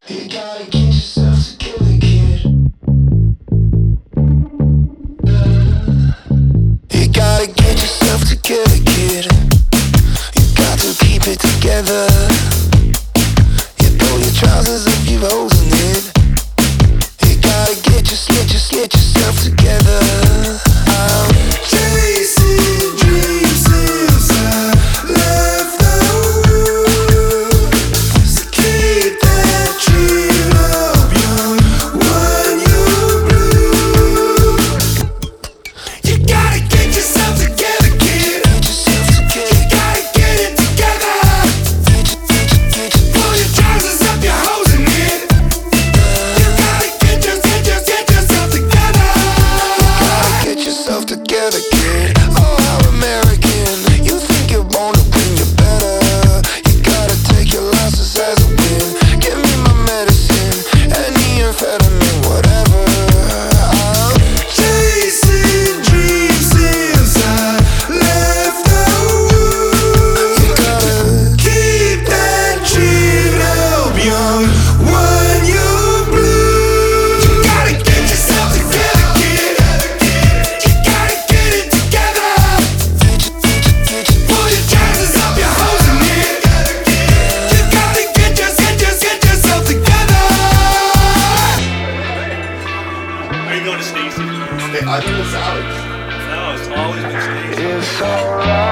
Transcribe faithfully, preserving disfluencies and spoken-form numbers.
You gotta get yourself together, kid. You gotta get yourself together, kid. You got to keep it together. You pull your trousers up, you've holes in it. You gotta get just, get just, get yourself together. I'm chasing dreams since I left the room. So keep that dream up, young, when you blue. You gotta get yourself together, kid. Get yourself together. You gotta get it together. Get your, get your, get your, pull your trousers up, your hoes in it. You gotta get your, get your, get yourself together. You gotta get yourself together, kid. Oh, how American. You think you're born to win, you're better. You gotta take your losses as a win. Give me my medicine, any amphetamine, whatever. I'm chasing dreams since I left the room. You gotta keep that dream up, young, when you blue. You gotta get yourself together, kid. You gotta get it together. Get your, get your, get your, pull your trousers up, your hoes in it. You gotta get your, get your, get yourself together. Are you going to Stacy's? I think it's Alex. No, it's always been Stacy's. It's alright.